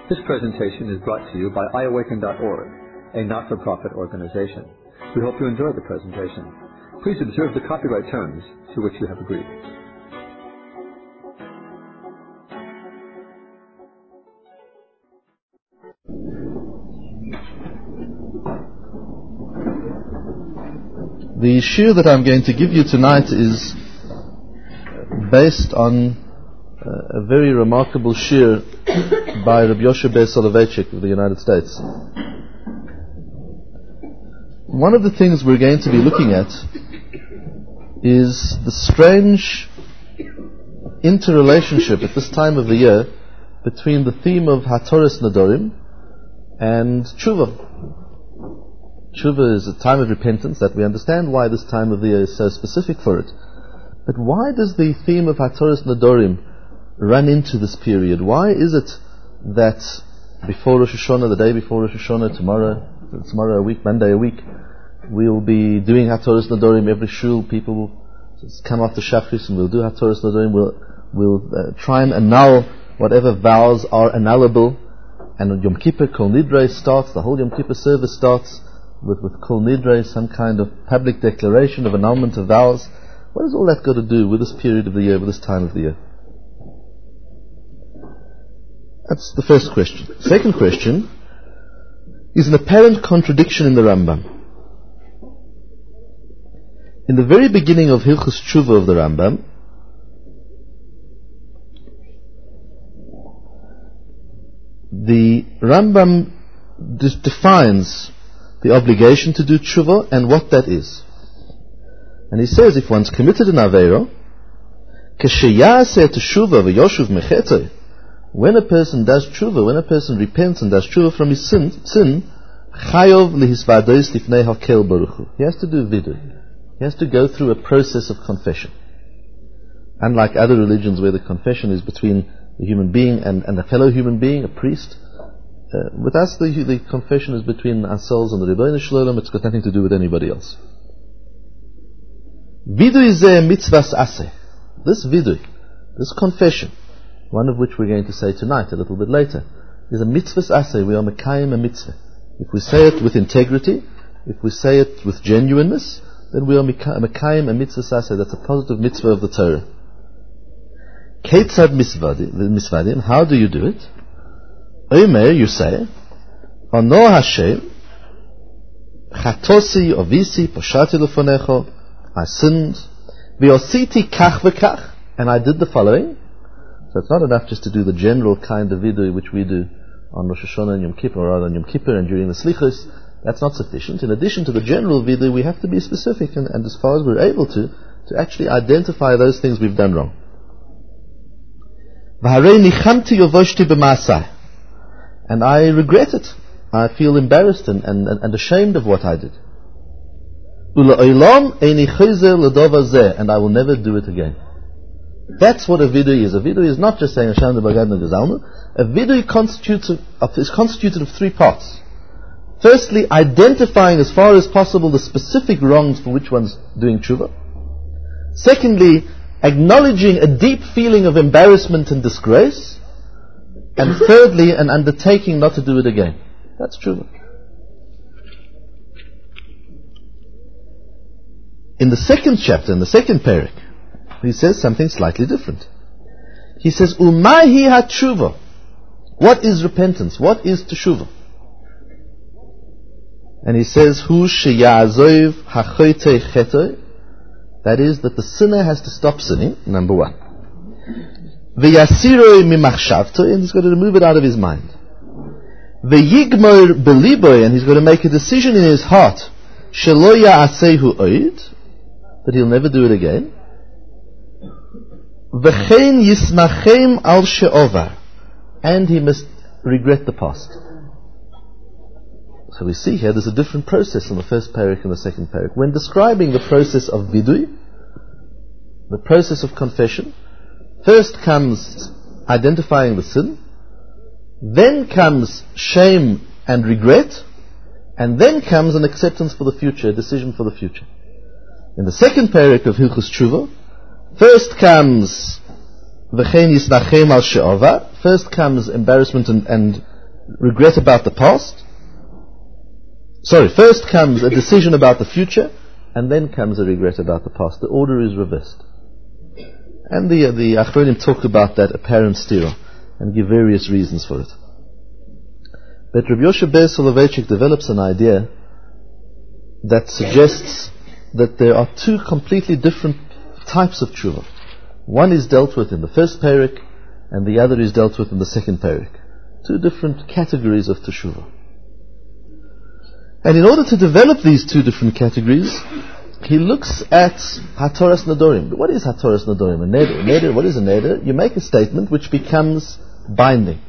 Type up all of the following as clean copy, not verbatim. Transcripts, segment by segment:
This presentation is brought to you by iAwaken.org, a not-for-profit organization. We hope you enjoy the presentation. Please observe the copyright terms to which you have agreed. The shiur that I'm going to give you tonight is based on a very remarkable shiur by Rabbi Yoshe Ber Soloveitchik of the United States. One of the things we're going to be looking at is the strange interrelationship at this time of the year between the theme of Hatoras Nadorim and Tshuva. Tshuva is a time of repentance, that we understand why this time of the year is so specific for it. But why does the theme of Hatoras Nadorim run into this period? Why is it that before Rosh Hashanah, the day before Rosh Hashanah, tomorrow a week, Monday a week, we'll be doing Hatoras Nadorim every shul? People will come after Shachris and we'll do Hatoras Nadorim. We'll try and annul whatever vows are annullable. And on Yom Kippur, Kol Nidrei starts, the whole Yom Kippur service starts with Kol Nidrei, some kind of public declaration of annulment of vows. What has all that got to do with this period of the year, with this time of the year? That's the first question. Second question is an apparent contradiction in the Rambam. In the very beginning of Hilchos Tshuva of the Rambam, the Rambam defines the obligation to do tshuva and what that is. And he says, if one's committed an aveiro, when a person does tshuva, when a person repents and does tshuva from his sin, chayov lihisvados lifnei hakel baruch hu. He has to do vidu. He has to go through a process of confession. Unlike other religions where the confession is between a human being and a fellow human being, a priest, with us the confession is between ourselves and the Rebbeinu Shalom. It's got nothing to do with anybody else. Vidui zeh mitzvahs aseh. This vidui, this confession, one of which we're going to say tonight, a little bit later, is a mitzvahs aseh. We are mekayim a mitzvah. If we say it with integrity, if we say it with genuineness, then we are mekayim a mitzvahs aseh. That's a positive mitzvah of the Torah. Ketzad misvadim. How do you do it? Omer, you say, Ono Hashem, Chatosi ovisi poshati lefonecho. I sinned. V'ositi kach v'kach, and I did the following. So it's not enough just to do the general kind of vidui which we do on Rosh Hashanah and Yom Kippur, or rather on Yom Kippur and during the Slichos. That's not sufficient. In addition to the general vidui, we have to be specific, and as far as we're able to actually identify those things we've done wrong. V'harei nichamti yovoshti b'maasai. And I regret it. I feel embarrassed and ashamed of what I did. And I will never do it again. That's what a vidui is. A vidui is not just saying Hashem de Bagad Negazalnu. A vidui is constituted of three parts. Firstly, identifying as far as possible the specific wrongs for which one's doing tshuva. Secondly, acknowledging a deep feeling of embarrassment and disgrace. And thirdly, an undertaking not to do it again. That's tshuva. In the second chapter, in the second parak, he says something slightly different. He says, Umahi ha-tshuva. What is repentance? What is teshuva? And he says, Hu sheya'azov ha-choytei chetoi. That is, that the sinner has to stop sinning, number one. V'yasiroi mimachshavtoi, and he's got to remove it out of his mind. V'yigmor beliboi, and he's got to make a decision in his heart, shelo ya'asehu oid, that he'll never do it again. V'chein yisnachem al she'ovar, and he must regret the past. So we see here there's a different process in the first parak and the second parak. When describing the process of vidui, the process of confession, first comes identifying the sin, then comes shame and regret, and then comes an acceptance for the future, a decision for the future. In the second parak of Hilchos Tshuva, first comes v'chein yisnachem al she'ova, first comes embarrassment and regret about the past. First comes a decision about the future, and then comes a regret about the past. The order is reversed. And the Achronim talk about that apparent stira and give various reasons for it. But Rabbi Yoshe Ber Soloveitchik develops an idea that suggests that there are two completely different types of tshuva. One is dealt with in the first parak, and the other is dealt with in the second parak. Two different categories of teshuvah. And in order to develop these two different categories, he looks at Hatoras Nadorim. What is Hatoras Nadorim? A neder. What is a neder? You make a statement which becomes binding.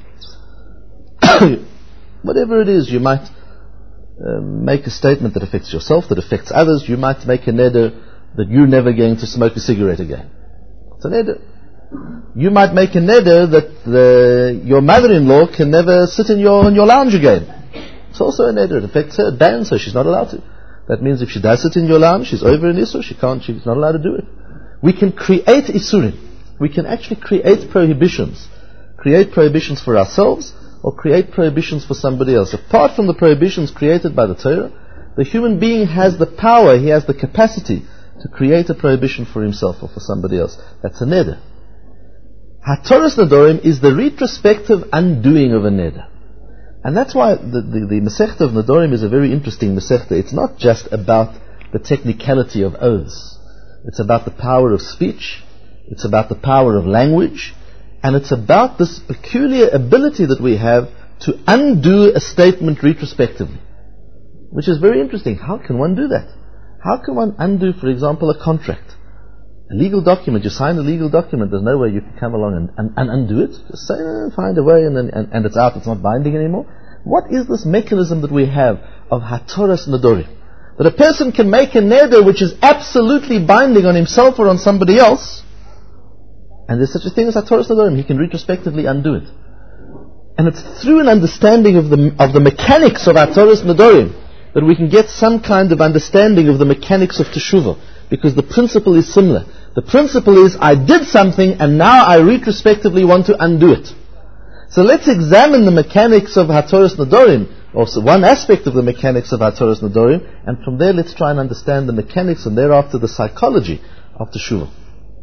Whatever it is, you might make a statement that affects yourself, that affects others. You might make a neder that you're never going to smoke a cigarette again. It's a neder. You might make a neder that your mother-in-law can never sit in your lounge again. It's also a neder. It affects her. It bans her. She's not allowed to. That means if she does sit in your lounge, she's over in Isur. She's not allowed to do it. We can create Isurim. We can actually create prohibitions. Create prohibitions for ourselves, or create prohibitions for somebody else. Apart from the prohibitions created by the Torah, the human being has the power, he has the capacity to create a prohibition for himself or for somebody else. That's a neder. Hatoras Nadorim is the retrospective undoing of a neder. And that's why the Masechta of Nadorim is a very interesting Masechta. It's not just about the technicality of oaths. It's about the power of speech. It's about the power of language. And it's about this peculiar ability that we have to undo a statement retrospectively. Which is very interesting. How can one do that? How can one undo, for example, a contract? A legal document. You sign a legal document. There's no way you can come along and undo it. Just say, find a way, and it's out. It's not binding anymore. What is this mechanism that we have of Hatoras Nadorim? That a person can make a neder which is absolutely binding on himself or on somebody else, and there's such a thing as Hatoras Nadorim. He can retrospectively undo it. And it's through an understanding of the mechanics of Hatoras Nadorim that we can get some kind of understanding of the mechanics of Teshuvah, because the principle is similar. The principle is, I did something and now I retrospectively want to undo it. So let's examine the mechanics of Hatoras Nadorim, or one aspect of the mechanics of Hatoras Nadorim, and from there let's try and understand the mechanics and thereafter the psychology of Teshuvah.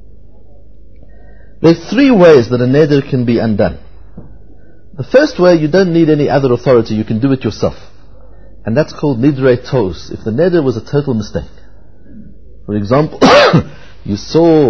There's three ways that a neder can be undone. The first way, you don't need any other authority, you can do it yourself. And that's called Nidrei Tos, if the neder was a total mistake. For example, you saw,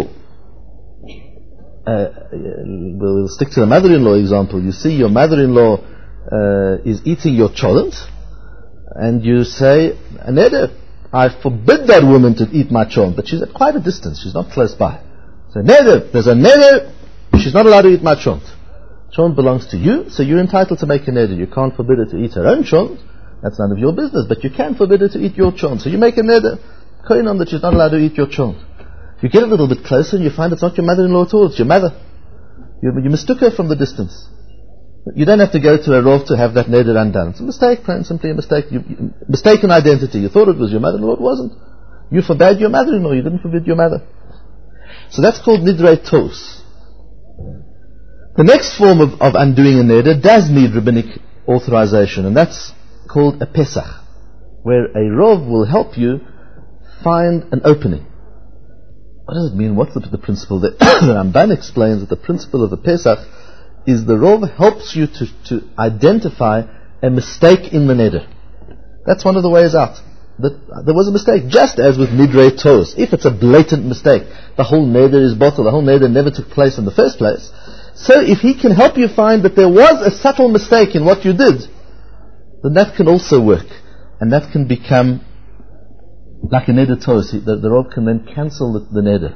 we'll stick to the mother-in-law example. You see your mother-in-law is eating your cholent, and you say, a neder, I forbid that woman to eat my cholent, but she's at quite a distance, she's not close by. So neder, there's a neder, she's not allowed to eat my cholent. Cholent belongs to you, so you're entitled to make a neder. You can't forbid her to eat her own cholent, that's none of your business, but you can forbid her to eat your cholent. So you make a neder, koinam, that she's not allowed to eat your cholent. You get a little bit closer and you find it's not your mother-in-law at all, it's your mother. You mistook her from the distance. You don't have to go to a rov to have that neder undone. It's a mistake, plain simply a mistake. Mistaken identity. You thought it was your mother-in-law, it wasn't. You forbade your mother-in-law, you didn't forbid your mother. So that's called nidrei tos. The next form of undoing a neder does need rabbinic authorization, and that's called a pesach, where a rov will help you find an opening. What does it mean? What's the principle? The Ramban explains that the principle of the pesach is the rov helps you to identify a mistake in the neder. That's one of the ways out. That there was a mistake, just as with nidrei tos. If it's a blatant mistake, the whole neder is bottled, the whole neder never took place in the first place. So if he can help you find that there was a subtle mistake in what you did, then that can also work. And that can become like a neder tos. The rov can then cancel the neder.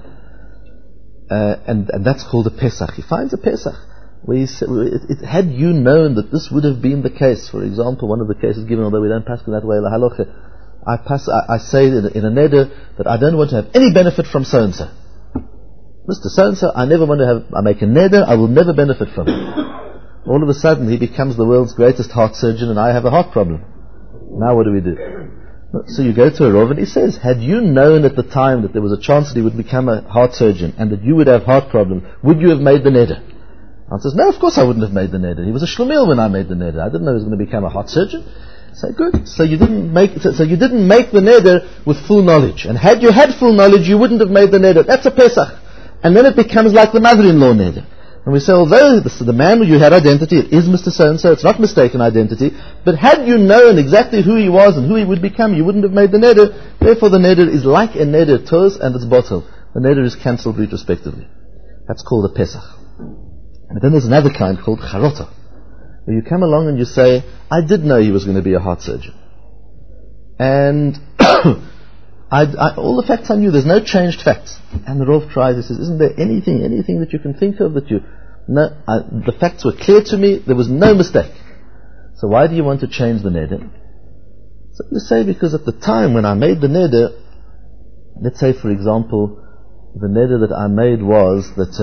And that's called a pesach. He finds a pesach. Had you known that this would have been the case, for example, one of the cases given, although we don't pass that way, la halacha, I say in a neder that I don't want to have any benefit from so-and-so. Mr. So-and-so, I make a neder, I will never benefit from it. All of a sudden he becomes the world's greatest heart surgeon and I have a heart problem. Now what do we do? So you go to a rov and he says, had you known at the time that there was a chance that he would become a heart surgeon and that you would have heart problem, would you have made the neder? Answer is, no, of course I wouldn't have made the neder. He was a shlemiel when I made the neder. I didn't know he was going to become a heart surgeon. Say, good. So you didn't make the neder with full knowledge. And had you had full knowledge, you wouldn't have made the neder. That's a Pesach. And then it becomes like the mother-in-law neder. And we say, although the man you had identity, it is Mr. So-and-so, it's not mistaken identity, but had you known exactly who he was and who he would become, you wouldn't have made the neder. Therefore the neder is like a neder tos, and it's bottle. The neder is cancelled retrospectively. That's called a Pesach. And then there's another kind called charota, where you come along and you say, I did know he was going to be a heart surgeon. And all the facts I knew, there's no changed facts. And the Rav tries, he says, isn't there anything that you can think of that you... No, the facts were clear to me, there was no mistake. So why do you want to change the neder? So you say, because at the time when I made the neder, let's say for example, the neder that I made was that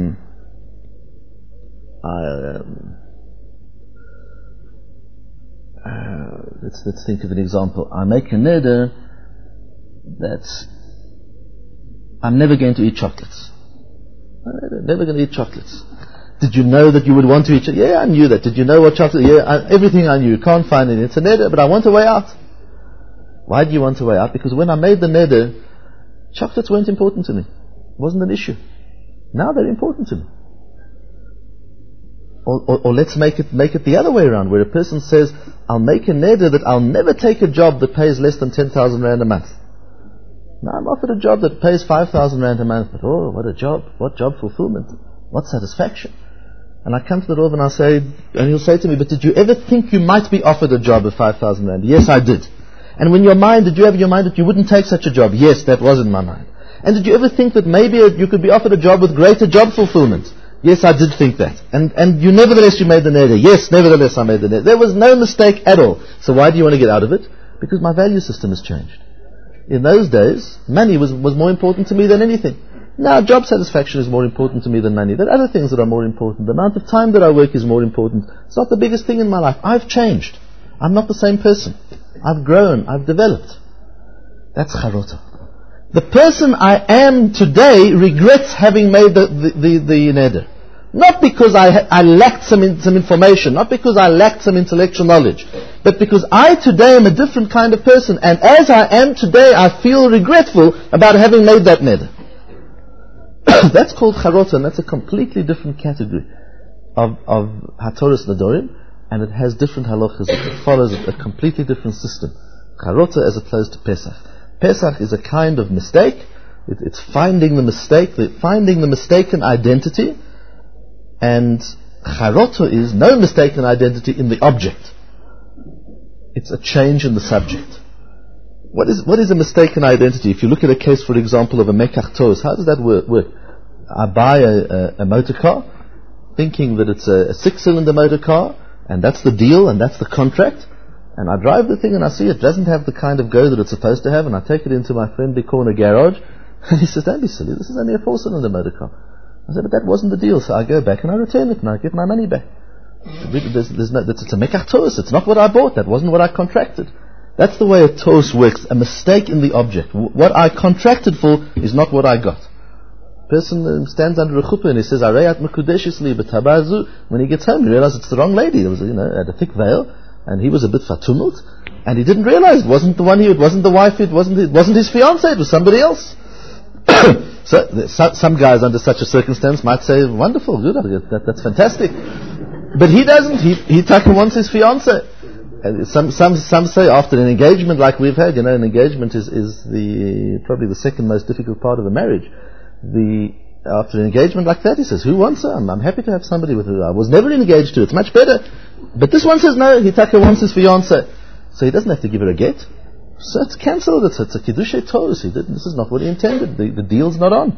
let's think of an example. I make a neder that I'm never going to eat chocolates. Never going to eat chocolates. Did you know that you would want to eat chocolate? Yeah, I knew that. Did you know what chocolate? Yeah, everything I knew. Can't find it. It's a neder, but I want a way out. Why do you want a way out? Because when I made the neder, chocolates weren't important to me. It wasn't an issue. Now they're important to me. Or let's make it the other way around, where a person says, I'll make a neder that I'll never take a job that pays less than 10,000 rand a month. Now I'm offered a job that pays 5,000 rand a month, but oh, what a job, what job fulfillment, what satisfaction. And I come to the Rav and I say, and he'll say to me, but did you ever think you might be offered a job of 5,000 rand? Yes, I did. And when did you have in your mind that you wouldn't take such a job? Yes, that was in my mind. And did you ever think that maybe you could be offered a job with greater job fulfillment? Yes, I did think that. And you nevertheless you made the neder. Yes, nevertheless I made the neder. There was no mistake at all. So why do you want to get out of it? Because my value system has changed. In those days, money was more important to me than anything. Now, job satisfaction is more important to me than money. There are other things that are more important. The amount of time that I work is more important. It's not the biggest thing in my life. I've changed. I'm not the same person. I've grown. I've developed. That's charota. The person I am today regrets having made the neder. Not because I lacked some information, not because I lacked some intellectual knowledge, but because I today am a different kind of person, and as I am today, I feel regretful about having made that neder. That's called charota, and that's a completely different category of hatoras nedorim, and it has different halachas. It follows a completely different system. Charota as opposed to Pesach. Pesach is a kind of mistake. It's finding the mistake, finding the mistaken identity. And charota is no mistaken identity in the object. It's a change in the subject. What is a mistaken identity? If you look at a case, for example, of a mekach tos, how does that work? I buy a motor car, thinking that it's a 6-cylinder motor car, and that's the deal, and that's the contract. And I drive the thing and I see it doesn't have the kind of go that it's supposed to have, and I take it into my friendly corner garage, and he says, don't be silly, this is only a 4-cylinder motor car. I said, but that wasn't the deal, so I go back and I return it and I give my money back. It's a mekach tos, it's not what I bought, that wasn't what I contracted. That's the way a tos works, a mistake in the object. What I contracted for is not what I got. Person stands under a chuppah and he says, Arayat mekudeshis li b'tabazu. When he gets home, he realizes it's the wrong lady. There was, had a thick veil, and he was a bit fatumult, and he didn't realize it wasn't the one it wasn't the wife, it wasn't his fiancée, it was somebody else. So some guys under such a circumstance might say, wonderful, good, that's fantastic. But he doesn't. He wants his fiancée. Some say after an engagement like we've had, an engagement is probably the second most difficult part of a marriage. After an engagement like that, he says, who wants her? I'm happy to have somebody with who I was never engaged to. It's much better. But this one says no, Hitaka wants his fiancée. So he doesn't have to give her a get. So it's cancelled. It's a kiddushei tos. This is not what he intended. The deal's not on.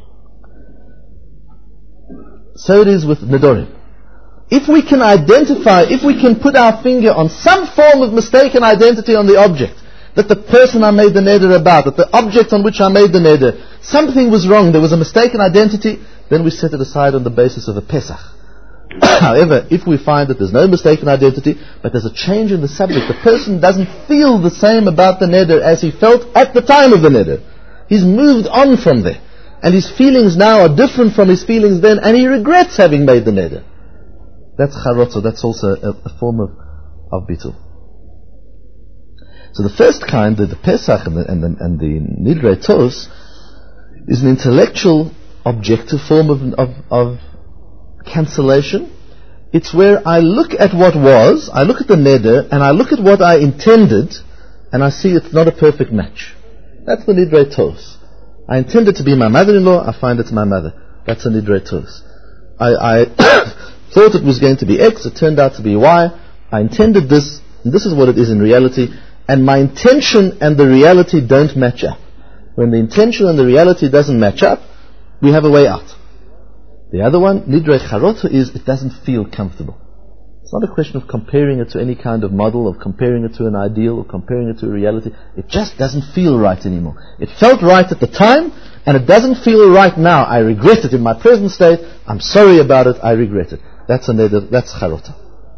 So it is with nedorim. If we can put our finger on some form of mistaken identity on the object, that the person I made the neder about, that the object on which I made the neder, something was wrong, there was a mistaken identity, then we set it aside on the basis of a Pesach. However, if we find that there's no mistaken identity, but there's a change in the subject, the person doesn't feel the same about the neder as he felt at the time of the neder. He's moved on from there. and his feelings now are different from his feelings then, and he regrets having made the neder. That's charotah. That's also a form of bitul. So the first kind, the Pesach and the Nidrei Tos, is an intellectual, objective form of cancellation. It's where I look at what was, I look at the neder, and I look at what I intended, and I see it's not a perfect match. That's the Nidrei Tos. I intended to be my mother-in-law, I find it's my mother. That's a Nidrei Tos. I thought it was going to be X, it turned out to be Y. I intended this, and this is what it is in reality, and my intention and the reality don't match up. When the intention and the reality doesn't match up, we have a way out. The other one, Nidrei Charotah, is it doesn't feel comfortable. It's not a question of comparing it to any kind of model, of comparing it to an ideal, or comparing it to a reality. It just doesn't feel right anymore. It felt right at the time, and it doesn't feel right now. I regret it in my present state. I'm sorry about it. I regret it. That's a neder. That's Charotah.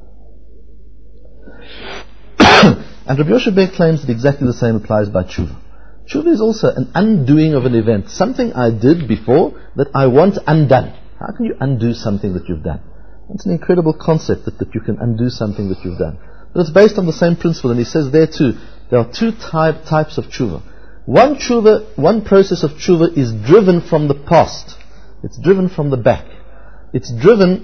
And Rabbi Yoshe Ber claims that exactly the same applies by tshuva. Tshuva is also an undoing of an event. Something I did before that I want undone. How can you undo something that you've done? It's an incredible concept that you can undo something that you've done. But it's based on the same principle, and he says there too, there are two types of tshuva. One process of tshuva is driven from the past. It's driven from the back. It's driven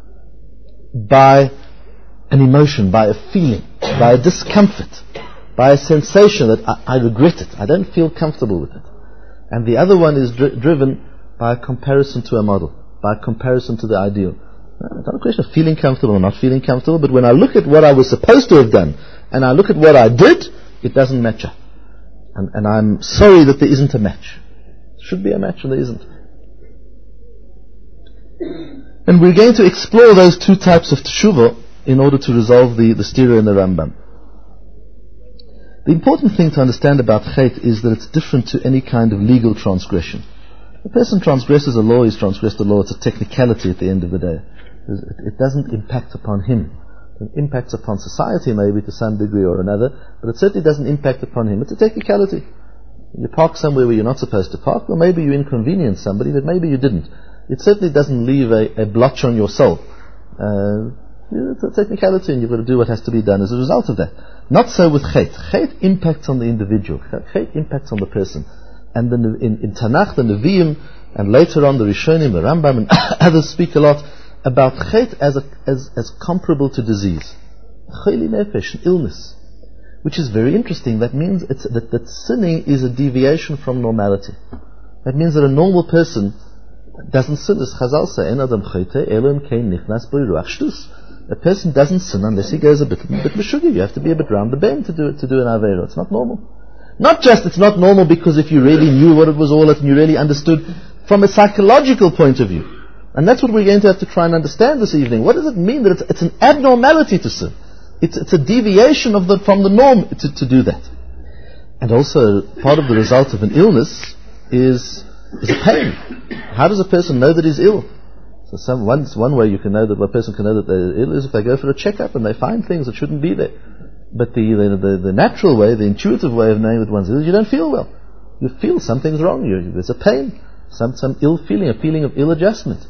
by an emotion, by a feeling, by a discomfort, by a sensation that I regret it. I don't feel comfortable with it. And the other one is driven by a comparison to a model, by a comparison to the ideal. It's not a question of feeling comfortable or not feeling comfortable, but when I look at what I was supposed to have done, and I look at what I did, it doesn't match up. And I'm sorry that there isn't a match. There should be a match and there isn't. And we're going to explore those two types of teshuvah in order to resolve the stira and the Rambam. The important thing to understand about chet is that it's different to any kind of legal transgression. A person transgresses a law, he's transgressed a law, it's a technicality at the end of the day. It doesn't impact upon him. It impacts upon society maybe to some degree or another, but it certainly doesn't impact upon him. It's a technicality. You park somewhere where you're not supposed to park, or maybe you inconvenience somebody, but maybe you didn't. It certainly doesn't leave a blotch on your soul. It's a technicality, and you've got to do what has to be done as a result of that. Not so with chet. Chet impacts on the individual. Chet impacts on the person. And then in Tanakh, the Nevi'im, and later on the Rishonim, the Rambam, and others speak a lot about chet as comparable to disease. Choli nefesh, an illness. Which is very interesting. That means that sinning is a deviation from normality. That means that a normal person doesn't sin. As Chazal say, En adam chayte, elon kein nichnas b'ruach shtus. A person doesn't sin unless he goes a bit meshuggah. You have to be a bit round the bend to do an aveira. It's not normal. Not just it's not normal because if you really knew what it was all at and you really understood from a psychological point of view. And that's what we're going to have to try and understand this evening. What does it mean that it's an abnormality to sin? It's a deviation from the norm to do that. And also part of the result of an illness is a pain. How does a person know that he's ill? So one way you can know that a person can know that they're ill is if they go for a checkup and they find things that shouldn't be there. But the natural way, the intuitive way of knowing that one's ill is you don't feel well. You feel something's wrong. There's a pain, some ill feeling, a feeling of ill adjustment.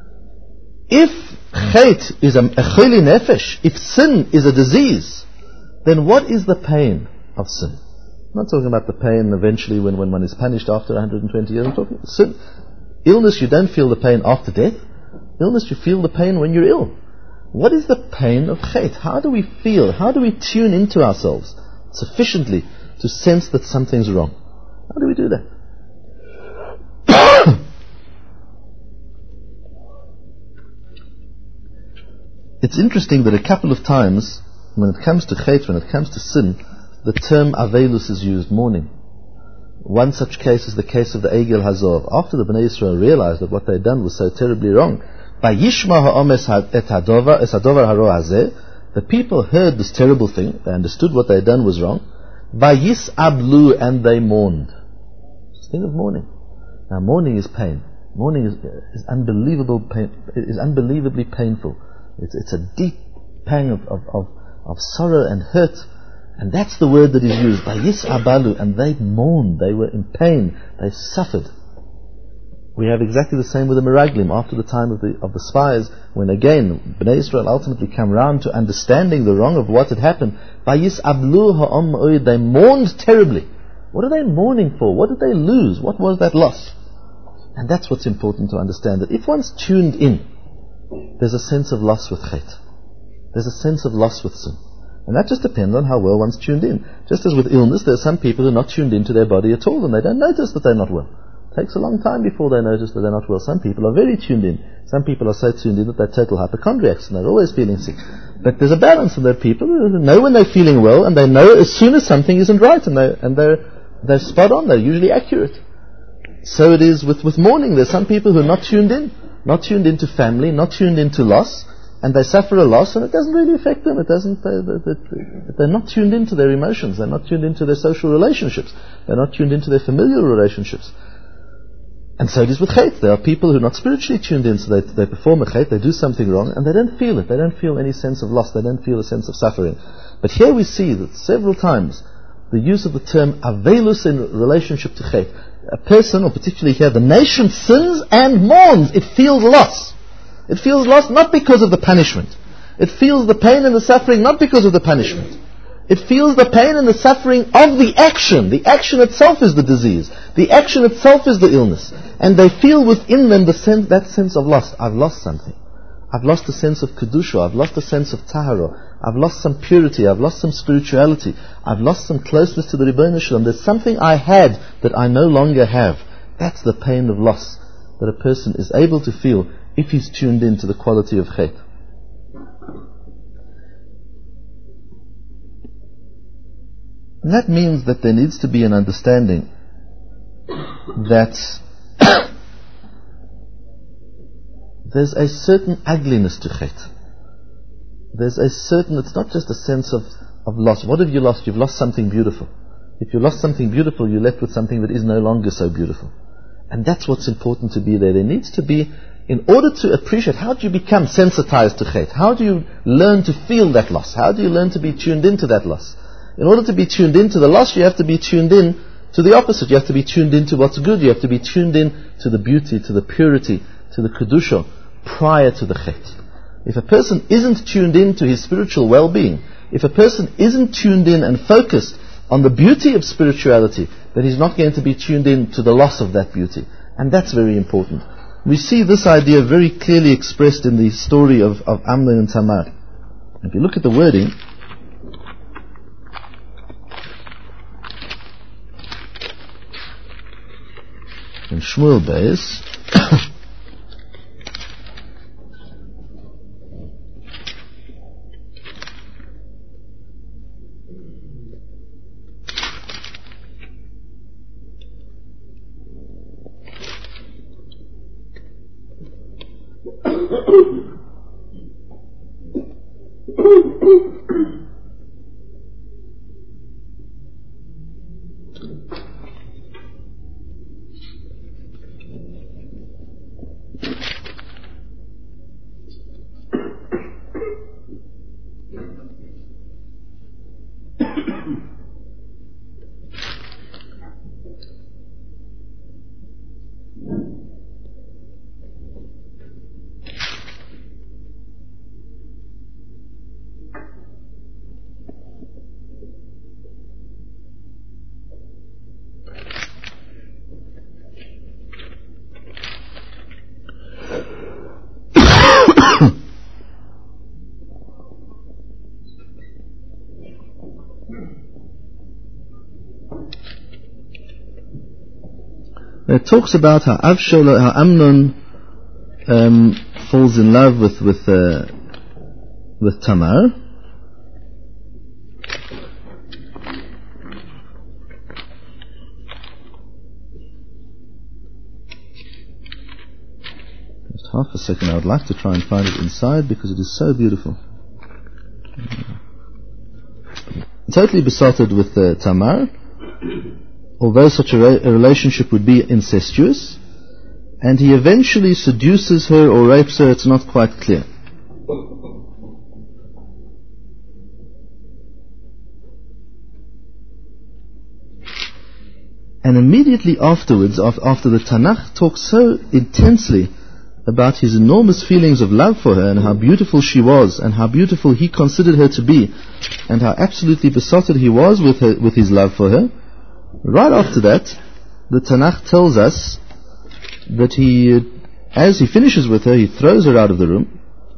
If chet is a choli nefesh, if sin is a disease, then what is the pain of sin? I'm not talking about the pain eventually when one is punished after 120 years. I'm talking sin. Illness, you don't feel the pain after death. Illness, you feel the pain when you're ill. What is the pain of chet? How do we feel? How do we tune into ourselves sufficiently to sense that something's wrong? How do we do that? It's interesting that a couple of times, when it comes to chet, when it comes to sin, the term avelus is used, mourning. One such case is the case of the Egel Hazor. After the Bnei Yisrael realized that what they had done was so terribly wrong, the people heard this terrible thing, they understood what they had done was wrong, Vayisablu, and they mourned. It's a thing of mourning. Now mourning is pain. Mourning is unbelievably painful. It's a deep pang of sorrow and hurt. And that's the word that is used, Vayisabalu, and they mourned, they were in pain, they suffered. We have exactly the same with the Meraglim after the time of the spies, when again Bnei Israel ultimately come round to understanding the wrong of what had happened. They mourned terribly. What are they mourning for? What did they lose? What was that loss? And that's what's important to understand, that if one's tuned in, there's a sense of loss with chet. There's a sense of loss with sin. And that just depends on how well one's tuned in. Just as with illness, there are some people who are not tuned into their body at all, and they don't notice that they're not well. It takes a long time before they notice that they're not well. Some people are very tuned in. Some people are so tuned in that they're total hypochondriacs, and they're always feeling sick. But there's a balance, and there are people who know when they're feeling well, and they know as soon as something isn't right, and they're spot on, they're usually accurate. So it is with mourning. There's some people who are not tuned into family, not tuned into loss, and they suffer a loss, and it doesn't really affect them. They're not tuned into their emotions. They're not tuned into their social relationships. They're not tuned into their familial relationships. And so it is with chet. There are people who are not spiritually tuned in, so they perform a chet, they do something wrong, and they don't feel it. They don't feel any sense of loss. They don't feel a sense of suffering. But here we see that several times the use of the term avelus in relationship to chet. A person, or particularly here, the nation sins and mourns. It feels loss. It feels loss not because of the punishment. It feels the pain and the suffering not because of the punishment. It feels the pain and the suffering of the action. The action itself is the disease. The action itself is the illness. And they feel within them that sense of loss. I've lost something. I've lost a sense of kedusha. I've lost a sense of tahara. I've lost some purity. I've lost some spirituality. I've lost some closeness to the Rebbeinu Shalom. There's something I had that I no longer have. That's the pain of loss that a person is able to feel if he's tuned in to the quality of chet. And that means that there needs to be an understanding that there's a certain ugliness to chet. It's not just a sense of loss. What have you lost? You've lost something beautiful. If you lost something beautiful, you're left with something that is no longer so beautiful. And that's what's important to be there. There needs to be, in order to appreciate, how do you become sensitized to chet? How do you learn to feel that loss? How do you learn to be tuned into that loss? In order to be tuned into the loss, you have to be tuned in to the opposite. You have to be tuned into what's good. You have to be tuned in to the beauty, to the purity, to the kedusha, prior to the chet. If a person isn't tuned in to his spiritual well-being, if a person isn't tuned in and focused on the beauty of spirituality, then he's not going to be tuned in to the loss of that beauty. And that's very important. We see this idea very clearly expressed in the story of Amnon and Tamar. If you look at the wording, in Shmuel Beis, it talks about how Amnon falls in love with Tamar. Just half a second, I would like to try and find it inside because it is so beautiful. Totally besotted with Tamar. Although such a relationship would be incestuous, and he eventually seduces her or rapes her, it's not quite clear. And immediately afterwards, after the Tanakh talks so intensely about his enormous feelings of love for her and how beautiful she was and how beautiful he considered her to be and how absolutely besotted he was with his love for her, right after that, the Tanakh tells us that as he finishes with her, he throws her out of the room,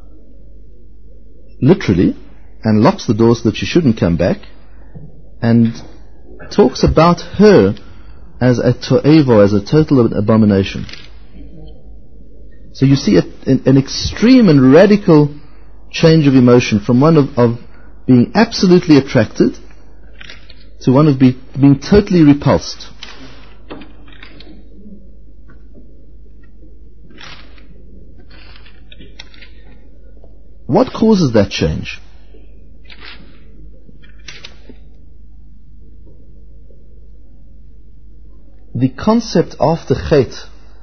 literally, and locks the door so that she shouldn't come back, and talks about her as a to'evo, as a total abomination. So you see an extreme and radical change of emotion from one of being absolutely attracted to one of being totally repulsed. What causes that change? The concept of the chet,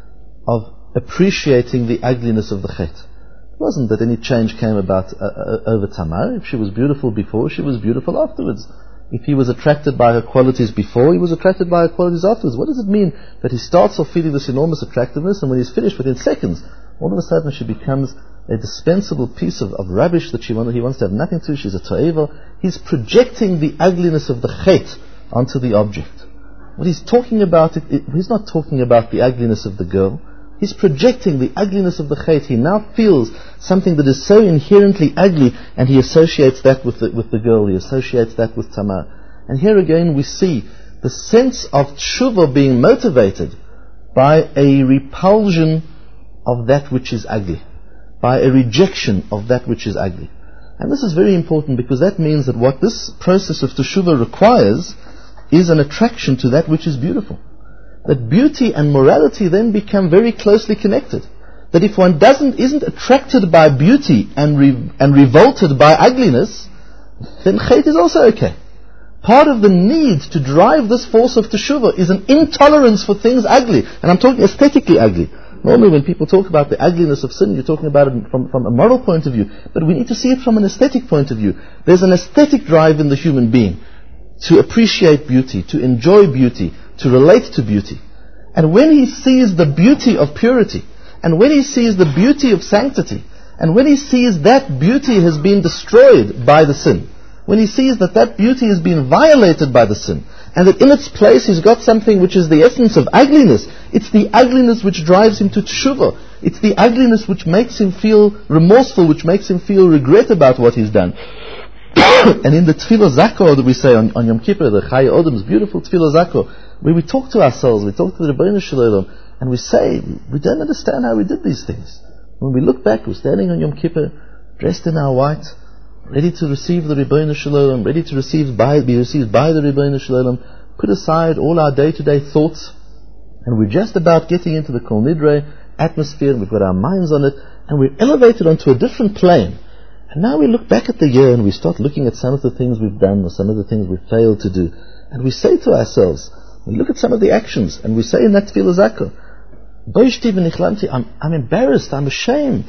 of appreciating the ugliness of the chet. It wasn't that any change came about over Tamar. If she was beautiful before, she was beautiful afterwards. If he was attracted by her qualities before, he was attracted by her qualities afterwards. What does it mean that he starts off feeling this enormous attractiveness, and when he's finished within seconds, all of a sudden she becomes a dispensable piece of rubbish that he wants to have nothing to. She's a to'eva. He's projecting the ugliness of the chet onto the object. What he's talking about, he's not talking about the ugliness of the girl. He's projecting the ugliness of the chet. He now feels something that is so inherently ugly, and he associates that with the girl. He associates that with Tamar. And here again we see the sense of tshuva being motivated by a repulsion of that which is ugly, by a rejection of that which is ugly. And this is very important, because that means that what this process of teshuvah requires is an attraction to that which is beautiful. That beauty and morality then become very closely connected. That if one isn't attracted by beauty and revolted by ugliness, then chet is also okay. Part of the need to drive this force of teshuvah is an intolerance for things ugly. And I'm talking aesthetically ugly. Normally when people talk about the ugliness of sin, you're talking about it from a moral point of view. But we need to see it from an aesthetic point of view. There's an aesthetic drive in the human being to appreciate beauty, to enjoy beauty, to relate to beauty. And when he sees the beauty of purity, and when he sees the beauty of sanctity, and when he sees that beauty has been destroyed by the sin, when he sees that beauty has been violated by the sin, and that in its place he's got something which is the essence of ugliness, it's the ugliness which drives him to teshuvah. It's the ugliness which makes him feel remorseful, which makes him feel regret about what he's done. And in the Tefillah Zakor that we say on Yom Kippur, the Chayei Odom's beautiful Tefillah Zakor, where we talk to ourselves, we talk to the Rebbeinu Shalom, and we say, we don't understand how we did these things. When we look back, we're standing on Yom Kippur, dressed in our white, ready to receive the Rebbeinu Shalom, ready to be received by the Rebbeinu Shalom, put aside all our day-to-day thoughts, and we're just about getting into the Kol Nidre atmosphere, and we've got our minds on it, and we're elevated onto a different plane. And now we look back at the year and we start looking at some of the things we've done or some of the things we've failed to do. And we say to ourselves, we look at some of the actions and we say in that Tefillah Zakor, I'm embarrassed, I'm ashamed.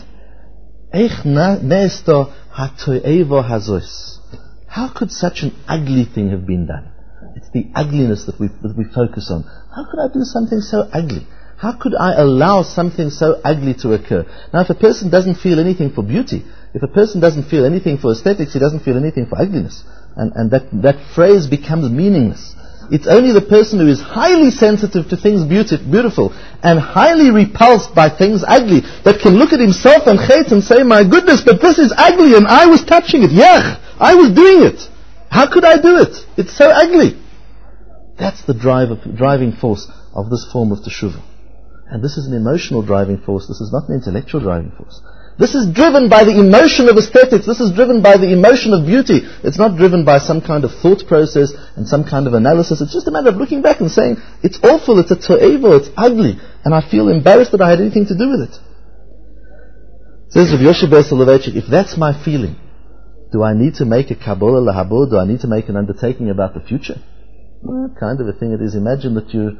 How could such an ugly thing have been done? It's the ugliness that we focus on. How could I do something so ugly? How could I allow something so ugly to occur? Now if a person doesn't feel anything for beauty, if a person doesn't feel anything for aesthetics, he doesn't feel anything for ugliness. And that phrase becomes meaningless. It's only the person who is highly sensitive to things beautiful and highly repulsed by things ugly that can look at himself and chet and say, my goodness, but this is ugly and I was touching it. Yach, I was doing it. How could I do it? It's so ugly. That's the driving force of this form of teshuvah. And this is an emotional driving force. This is not an intellectual driving force. This is driven by the emotion of aesthetics. This is driven by the emotion of beauty. It's not driven by some kind of thought process and some kind of analysis. It's just a matter of looking back and saying, it's awful, it's a to'evo, it's ugly, and I feel embarrassed that I had anything to do with it. Says Rav Yoshe Ber Soloveitchik, if that's my feeling, do I need to make a Kabbalah lahabod? Do I need to make an undertaking about the future? Well, kind of a thing it is. Imagine that you're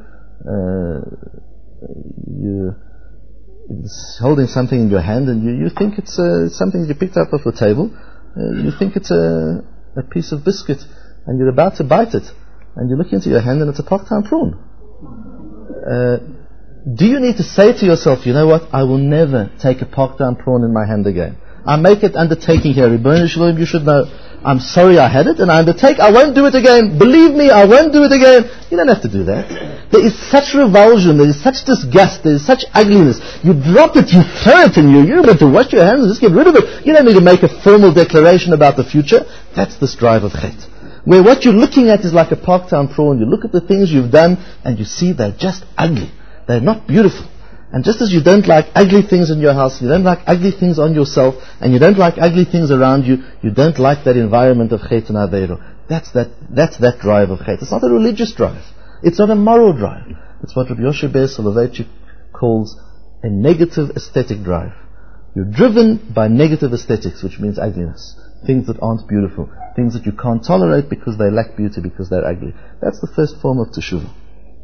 holding something in your hand and you think it's something that you picked up off the table. You think it's a piece of biscuit and you're about to bite it and you look into your hand and it's a Parktown prawn. Do you need to say to yourself, you know what, I will never take a parked down prawn in my hand again. I make it undertaking here. Ribono Shel Olam, you should know, I'm sorry I had it, and I undertake, I won't do it again. Believe me, I won't do it again. You don't have to do that. There is such revulsion, there is such disgust, there is such ugliness. You drop it, you throw it, and you're able to wash your hands and just get rid of it. You don't need to make a formal declaration about the future. That's this drive of chet. Where what you're looking at is like a parked down prawn. You look at the things you've done, and you see they're just ugly. They're not beautiful. And just as you don't like ugly things in your house, you don't like ugly things on yourself, and you don't like ugly things around you, you don't like that environment of chet and aveiro. That's that drive of chet. It's not a religious drive. It's not a moral drive. It's what Rabbi Yoshe Ber Soloveitchik calls a negative aesthetic drive. You're driven by negative aesthetics, which means ugliness. Things that aren't beautiful. Things that you can't tolerate because they lack beauty, because they're ugly. That's the first form of teshuvah.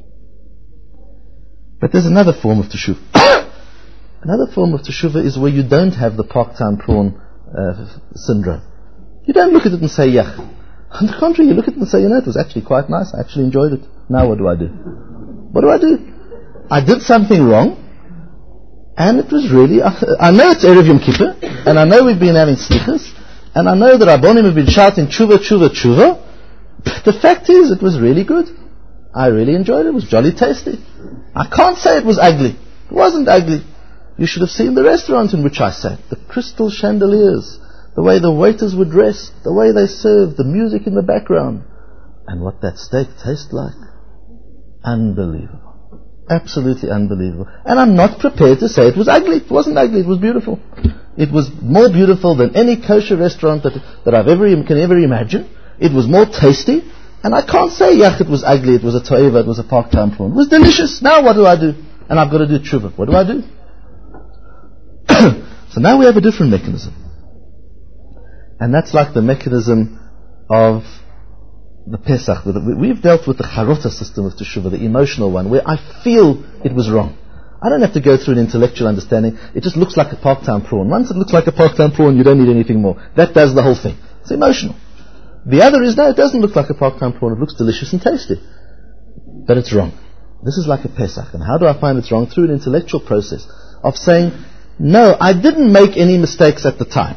But there's another form of teshuvah. Another form of teshuvah is where you don't have the parked down prawn syndrome. You don't look at it and say, yuck. On the contrary, you look at it and say, you know, it was actually quite nice. I actually enjoyed it. Now what do I do? What do I do? I did something wrong, and it was really, I know it's Erev Yom Kippur, and I know we've been having slichas, and I know that Rabbonim have been shouting tshuva, tshuva, tshuva. But the fact is, it was really good. I really enjoyed it. It was jolly tasty. I can't say it was ugly. It wasn't ugly. You should have seen the restaurant in which I sat. The crystal chandeliers, the way the waiters were dressed, the way they served, the music in the background. And what that steak tastes like. Unbelievable. Absolutely unbelievable. And I'm not prepared to say it was ugly. It wasn't ugly. It was beautiful. It was more beautiful than any kosher restaurant that can ever imagine. It was more tasty. And I can't say, yuck, it was ugly, it was a to'eva, it was a parked down prawn. It was delicious. Now what do I do? And I've got to do tshuva. What do I do? So now we have a different mechanism. And that's like the mechanism of the Pesach. We've dealt with the charota system of teshuvah, the emotional one, where I feel it was wrong. I don't have to go through an intellectual understanding. It just looks like a parked down prawn. Once it looks like a parked down prawn, you don't need anything more. That does the whole thing. It's emotional. The other is, no, it doesn't look like a parked down prawn. It looks delicious and tasty. But it's wrong. This is like a Pesach. And how do I find it's wrong? Through an intellectual process of saying, no, I didn't make any mistakes at the time.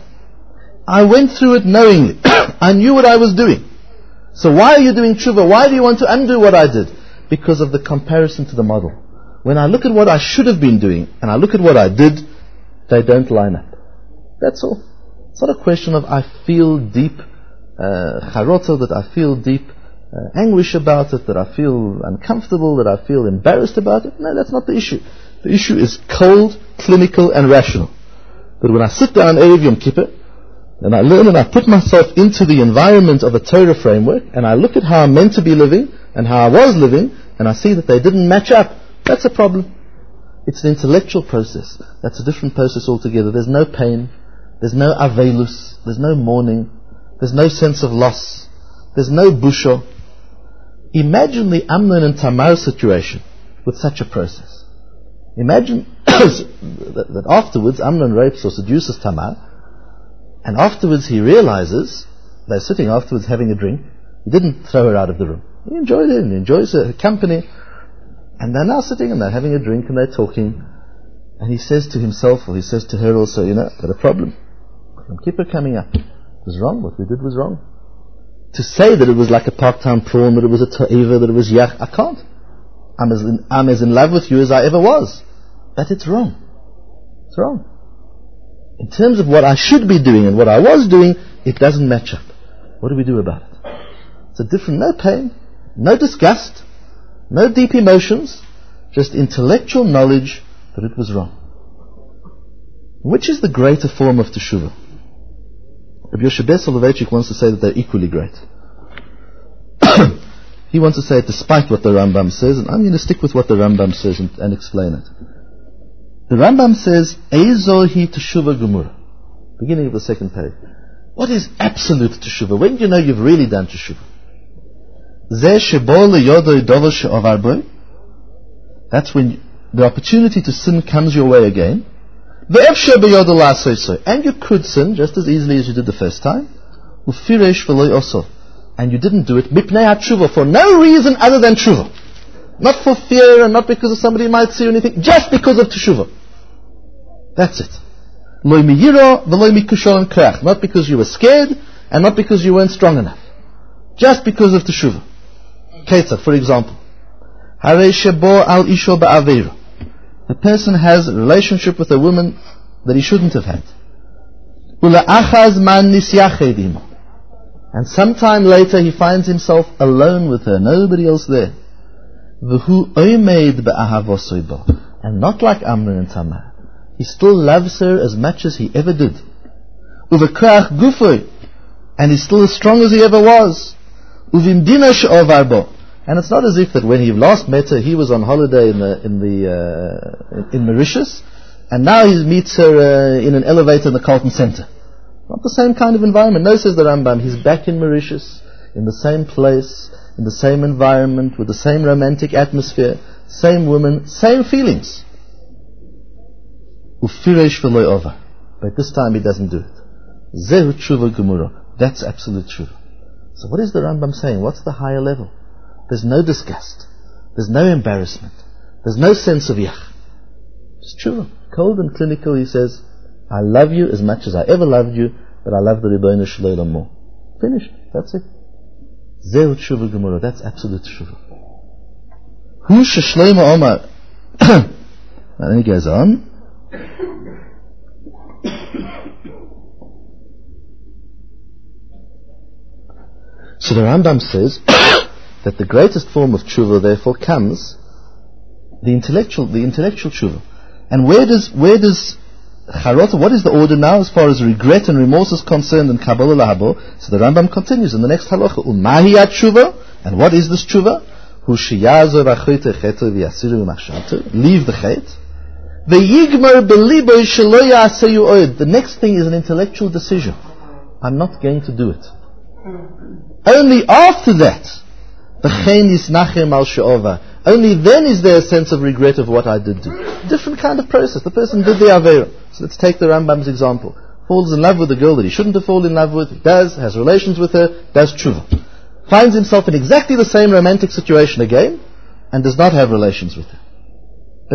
I went through it knowingly. I knew what I was doing. So why are you doing tshuva? Why do you want to undo what I did? Because of the comparison to the model. When I look at what I should have been doing, and I look at what I did, they don't line up. That's all. It's not a question of I feel deep charota, that I feel deep anguish about it, that I feel uncomfortable, that I feel embarrassed about it. No, that's not the issue. The issue is cold, clinical, and rational. But when I sit down Erev Yom Kippur, and I learn and I put myself into the environment of a Torah framework, and I look at how I'm meant to be living, and how I was living, and I see that they didn't match up, that's a problem. It's an intellectual process. That's a different process altogether. There's no pain, there's no avelus, there's no mourning, there's no sense of loss. There's no busha. Imagine the Amnon and Tamar situation with such a process. Imagine that afterwards Amnon rapes or seduces Tamar, and afterwards he realizes, they're sitting afterwards having a drink, he didn't throw her out of the room. He enjoyed it, and he enjoys her company, and they're now sitting and they're having a drink and they're talking, and he says to himself, or he says to her also, I've got a problem. Yom Kippur coming up. It was wrong. What we did was wrong. To say that it was like a parked down prawn, that it was a to'eva, that it was yach, I can't. I'm as in love with you as I ever was. But it's wrong. It's wrong. In terms of what I should be doing and what I was doing, it doesn't match up. What do we do about it? It's a different, no pain, no disgust, no deep emotions, just intellectual knowledge that it was wrong. Which is the greater form of teshuvah? Rabbi Yoshe Ber Soloveitchik wants to say that they're equally great. He wants to say it despite what the Rambam says, and I'm going to stick with what the Rambam says and explain it. The Rambam says, Eizohi teshuvah gemura. Beginning of the second page. What is absolute teshuvah? When do you know you've really done teshuvah? Zeh shebo leyodo dover she'ovar bo. That's when the opportunity to sin comes your way again. And you could sin just as easily as you did the first time. And you didn't do it for no reason other than tshuva. Not for fear and not because of somebody might see or anything, just because of teshuvah. That's it. Not because you were scared and not because you weren't strong enough. Just because of teshuvah. Ketzad, for example. The person has a relationship with a woman that he shouldn't have had. And sometime later he finds himself alone with her, nobody else there. And not like Amnon and Tamar. He still loves her as much as he ever did. And he's still as strong as he ever was. And it's not as if that when he last met her, he was on holiday in Mauritius, and now he meets her in an elevator in the Carlton Center. Not the same kind of environment. No, says the Rambam, he's back in Mauritius, in the same place, in the same environment, with the same romantic atmosphere, same woman, same feelings. But this time he doesn't do it. Zehu tshuva gemura. That's absolute tshuva. So what is the Rambam saying? What's the higher level? There's no disgust. There's no embarrassment. There's no sense of yach. It's tshuva. Cold and clinical, he says, I love you as much as I ever loved you, but I love the Rebbeinu Shel Olam more. Finished. That's it. Zehu tshuva gemura. That's absolute tshuva. Hu sheshleima omar. And then he goes on. So the Rambam says that the greatest form of tshuva therefore comes the intellectual tshuva. And where does charota, what is the order now as far as regret and remorse is concerned in Kabbalah Lahabo? So the Rambam continues in the next halacha, Umahiyat tshuva, and what is this tshuva? Hu sheyazo v'achoyte cheto v'yasiru v'machshavto, leave the chet. V'yigmar b'libo shelo ya'aseyu oed. The next thing is an intellectual decision. I'm not going to do it. Only after that, only then is there a sense of regret of what I did do. Different kind of process. The person did the Aveira. So let's take the Rambam's example. Falls in love with a girl that he shouldn't have fallen in love with. He does, has relations with her, does tshuva. Finds himself in exactly the same romantic situation again, and does not have relations with her. But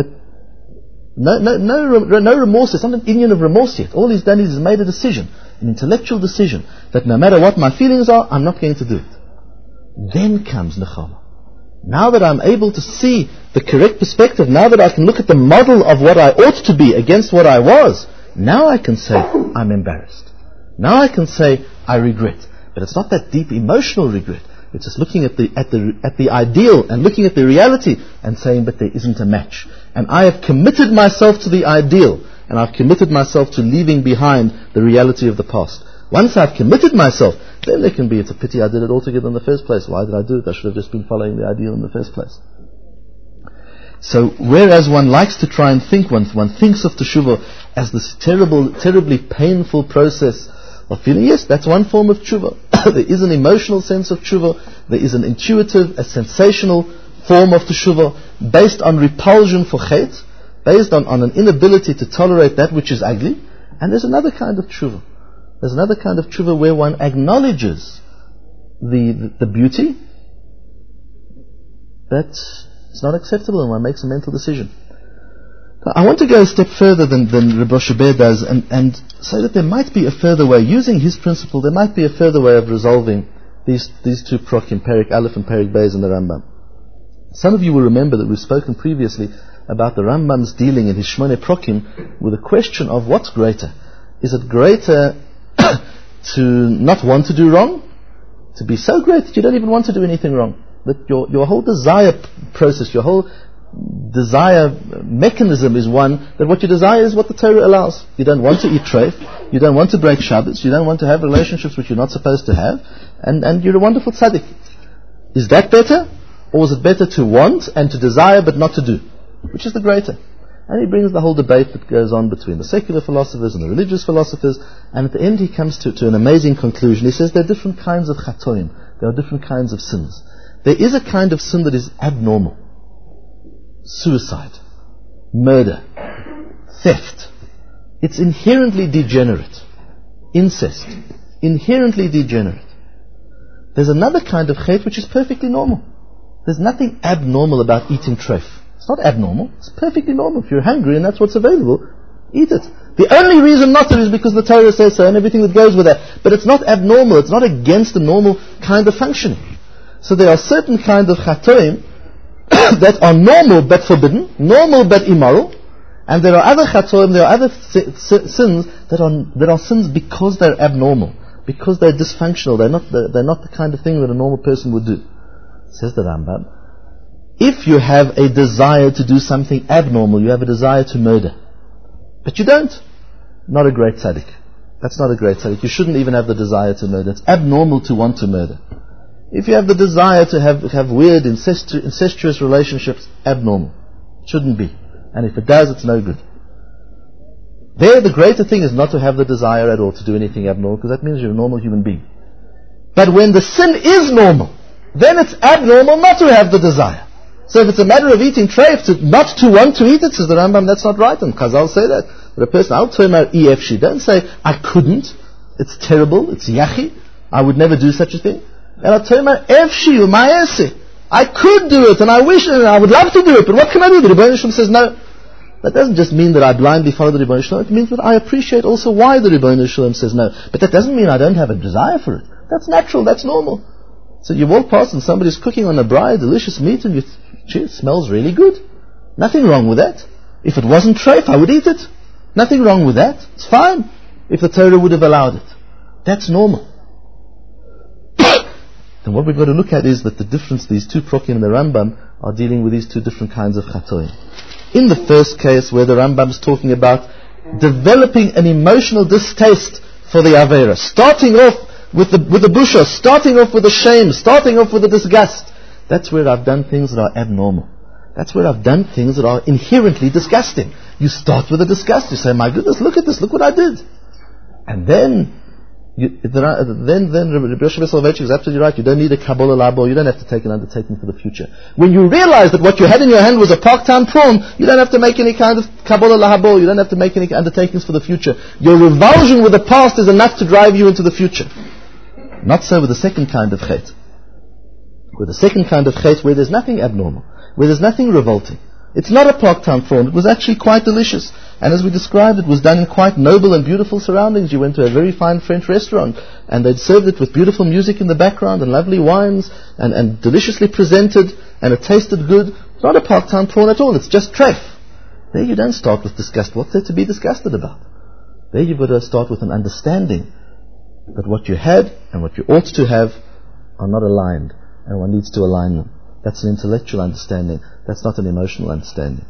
no remorse. It's not an Indian of remorse yet. All he's done is he's made a decision, an intellectual decision, that no matter what my feelings are, I'm not going to do it. Then comes nechama. Now that I'm able to see the correct perspective, now that I can look at the model of what I ought to be against what I was, now I can say, I'm embarrassed. Now I can say, I regret. But it's not that deep emotional regret. It's just looking at the ideal and looking at the reality and saying, but there isn't a match. And I have committed myself to the ideal, and I've committed myself to leaving behind the reality of the past. Once I've committed myself, then there can be, it's a pity I did it altogether in the first place. Why did I do it? I should have just been following the ideal in the first place. So, whereas one likes to try and think, one thinks of teshuvah as this terribly painful process of feeling, yes, that's one form of teshuvah. There is an emotional sense of teshuvah. There is an intuitive, a sensational form of teshuvah based on repulsion for chet, based on an inability to tolerate that which is ugly. And there's another kind of teshuvah. There's another kind of teshuvah where one acknowledges the beauty, but it's not acceptable and one makes a mental decision. I want to go a step further than Reb Moshe Ber does and say that there might be a further way. Using his principle, there might be a further way of resolving these two prokim, Perik Aleph and Perik Beis in the Rambam. Some of you will remember that we've spoken previously about the Rambam's dealing in his Shmoneh Prokim with the question of what's greater. Is it greater to not want to do wrong? To be so great that you don't even want to do anything wrong? That your whole desire process, your whole desire mechanism is one that what you desire is what the Torah allows. You don't want to eat treif, you don't want to break Shabbos, you don't want to have relationships which you're not supposed to have, and you're a wonderful tzaddik. Is that better? Or is it better to want and to desire but not to do? Which is the greater? And he brings the whole debate that goes on between the secular philosophers and the religious philosophers, and at the end he comes to an amazing conclusion. He says there are different kinds of chatoim, there are different kinds of sins. There is a kind of sin that is abnormal. Suicide, murder, theft. It's inherently degenerate. Incest, inherently degenerate. There's another kind of chet which is perfectly normal. There's nothing abnormal about eating treif. It's not abnormal. It's perfectly normal. If you're hungry and that's what's available, eat it. The only reason not to is because the Torah says so and everything that goes with that. But it's not abnormal. It's not against the normal kind of functioning. So there are certain kinds of chatoim that are normal but forbidden, normal but immoral, and there are other chatoim, there are other sins that are sins because they're abnormal, because they're dysfunctional. They're not the kind of thing that a normal person would do. Says the Rambam, if you have a desire to do something abnormal, you have a desire to murder, but you don't, not a great tzaddik. That's not a great tzaddik. You shouldn't even have the desire to murder. It's abnormal to want to murder. If you have the desire to have weird incestuous relationships, abnormal. Shouldn't be. And if it does, it's no good. There, the greater thing is not to have the desire at all to do anything abnormal, because that means you're a normal human being. But when the sin is normal, then it's abnormal not to have the desire. So if it's a matter of eating treif, not to want to eat it, says the Rambam, that's not right. And Chazal say that. But a person, I'll tell him EFC, don't say, I couldn't, it's terrible, it's yachi, I would never do such a thing. And I'll tell him, EFC, I could do it, and I wish, and I would love to do it, but what can I do? The Rebbeinu Shalom says no. That doesn't just mean that I blindly follow the Rebbeinu Shalom, it means that I appreciate also why the Rebbeinu Shalom says no. But that doesn't mean I don't have a desire for it. That's natural, that's normal. So you walk past and somebody's cooking on a braai, delicious meat, and gee, it smells really good. Nothing wrong with that. If it wasn't treif, I would eat it. Nothing wrong with that. It's fine. If the Torah would have allowed it. That's normal. And what we've got to look at is that the difference, these two prokim and the Rambam are dealing with these two different kinds of chatoim. In the first case, where the Rambam is talking about developing an emotional distaste for the Aveira, starting off with the busha, starting off with the shame, starting off with the disgust. That's where I've done things that are abnormal. That's where I've done things that are inherently disgusting. You start with the disgust. You say, my goodness, look at this, look what I did. And then Rabbi Yoshua Soloveitchik is absolutely right. You don't need a Kabbalah Labo. You don't have to take an undertaking for the future. When you realize that what you had in your hand was a Parktown prawn, you don't have to make any kind of Kabbalah Labo. You don't have to make any undertakings for the future. Your revulsion with the past is enough to drive you into the future. Not so with the second kind of chet. With the second kind of chet, where there's nothing abnormal, where there's nothing revolting. It's not a Parktown prawn. It was actually quite delicious. And as we described, it was done in quite noble and beautiful surroundings. You went to a very fine French restaurant, and they'd served it with beautiful music in the background, and lovely wines, and deliciously presented, and it tasted good. It's not a Parktown prawn at all. It's just treif. There you don't start with disgust. What's there to be disgusted about? There you've got to start with an understanding that what you had and what you ought to have are not aligned, and one needs to align them. That's an intellectual understanding. That's not an emotional understanding.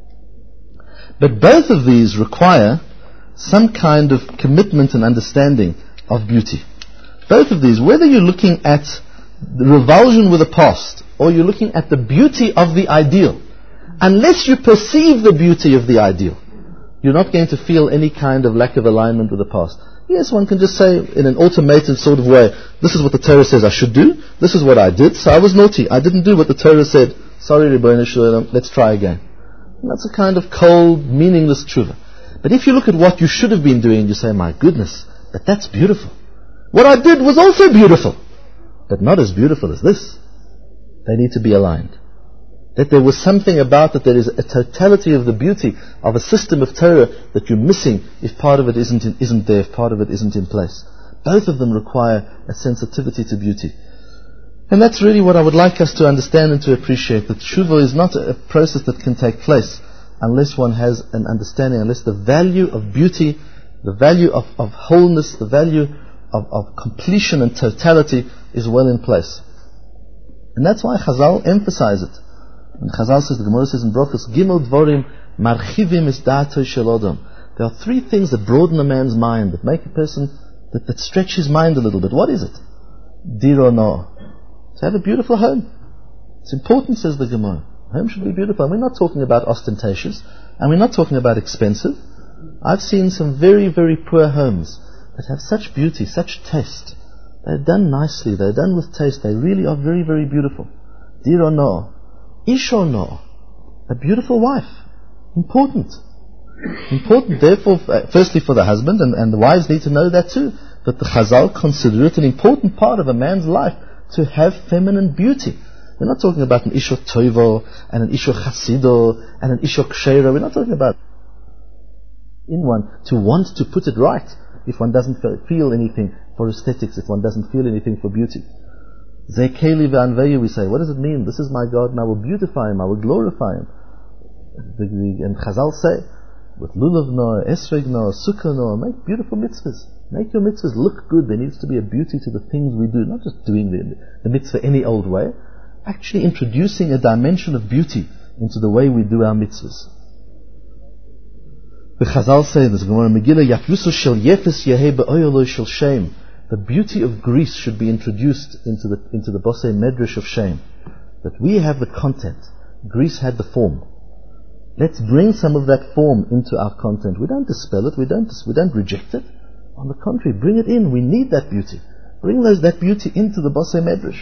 But both of these require some kind of commitment and understanding of beauty. Both of these, whether you're looking at the revulsion with the past or you're looking at the beauty of the ideal, unless you perceive the beauty of the ideal, you're not going to feel any kind of lack of alignment with the past. Yes, one can just say in an automated sort of way, this is what the Torah says I should do, this is what I did, so I was naughty, I didn't do what the Torah said, sorry Rebbeinu Shalom, let's try again. And that's a kind of cold, meaningless tshuva. But if you look at what you should have been doing, you say, my goodness, but that's beautiful. What I did was also beautiful, but not as beautiful as this. They need to be aligned. That there was something about that there is a totality of the beauty of a system of Torah that you're missing if part of it isn't there, if part of it isn't in place. Both of them require a sensitivity to beauty. And that's really what I would like us to understand and to appreciate, that tshuva is not a process that can take place unless one has an understanding, unless the value of beauty, the value of wholeness, the value of completion and totality is well in place. And that's why Chazal emphasize it. And Chazal says, the Gemara says in Brachos, Gimel Dvorim Marchivim es da'ato shel Adam. There are three things that broaden a man's mind, that make a person, that stretch his mind a little bit. What is it? Diro no. To have a beautiful home. It's important, says the Gemara. Home should be beautiful. And we're not talking about ostentatious, and we're not talking about expensive. I've seen some very, very poor homes that have such beauty, such taste. They're done nicely, they're done with taste, they really are very, very beautiful. Diro no. Isho no. A beautiful wife. Important. Important, therefore, firstly for the husband, and the wives need to know that too, that the Chazal consider it an important part of a man's life to have feminine beauty. We're not talking about an Isha Toivo and an Isha Chasido and an Isha Ksheira. We're not talking about in one to want to put it right if one doesn't feel anything for aesthetics, if one doesn't feel anything for beauty. Zekeli ve'anveyu, we say, what does it mean? This is my God and I will beautify Him, I will glorify Him. And Chazal say, with lulav no, esrog no, sukkah no, make beautiful mitzvahs. Make your mitzvahs look good. There needs to be a beauty to the things we do, not just doing the mitzvah any old way. Actually introducing a dimension of beauty into the way we do our mitzvahs. The Chazal say in this Gemara Megillah, Yafyusu shel yefes yehei be'oyolo shel shame. The beauty of Greece should be introduced into the Bosei Medrash of shame. That we have the content, Greece had the form. Let's bring some of that form into our content. We don't dispel it, we don't reject it. On the contrary, bring it in. We need that beauty. Bring that beauty into the Bosei Medrash.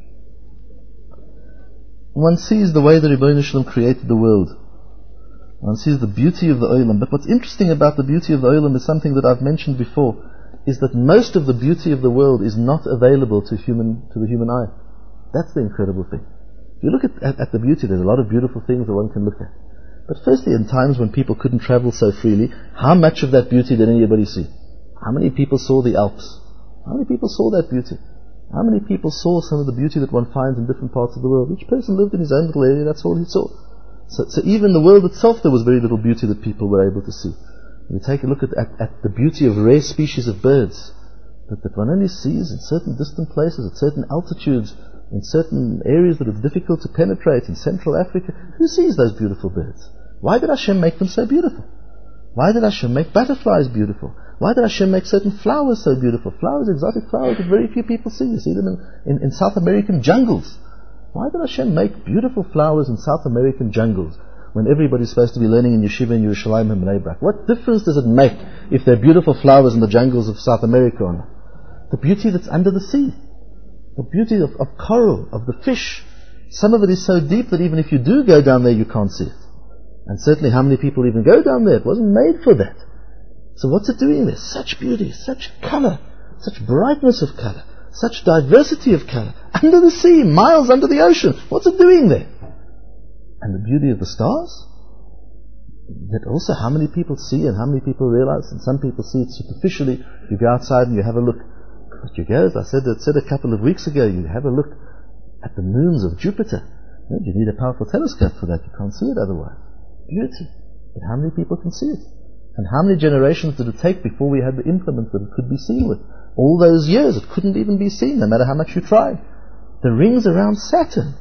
One sees the way the Rebbeinu Shalom created the world. One sees the beauty of the Olam. But what's interesting about the beauty of the Olam is something that I've mentioned before, is that most of the beauty of the world is not available to the human eye. That's the incredible thing. If you look at the beauty, there's a lot of beautiful things that one can look at. But firstly, in times when people couldn't travel so freely, how much of that beauty did anybody see? How many people saw the Alps? How many people saw that beauty? How many people saw some of the beauty that one finds in different parts of the world? Each person lived in his own little area, that's all he saw. So even the world itself, there was very little beauty that people were able to see. You take a look at the beauty of rare species of birds that one only sees in certain distant places, at certain altitudes, in certain areas that are difficult to penetrate, in Central Africa. Who sees those beautiful birds? Why did Hashem make them so beautiful? Why did Hashem make butterflies beautiful? Why did Hashem make certain flowers so beautiful? Flowers, exotic flowers that very few people see. You see them in South American jungles. Why did Hashem make beautiful flowers in South American jungles when everybody's supposed to be learning in Yeshiva in Yerushalayim and Bnei Brak? What difference does it make if there are beautiful flowers in the jungles of South America or not? The beauty that's under the sea. The beauty of coral, of the fish. Some of it is so deep that even if you do go down there, you can't see it. And certainly how many people even go down there? It wasn't made for that. So what's it doing there? Such beauty, such color, such brightness of color, such diversity of color. Under the sea, miles under the ocean. What's it doing there? And the beauty of the stars? That also how many people see and how many people realize. And some people see it superficially. You go outside and you have a look. But you go, as I said a couple of weeks ago, you have a look at the moons of Jupiter. You need a powerful telescope for that. You can't see it otherwise. Beauty. But how many people can see it? And how many generations did it take before we had the implements that it could be seen with? All those years it couldn't even be seen, no matter how much you tried. The rings around Saturn.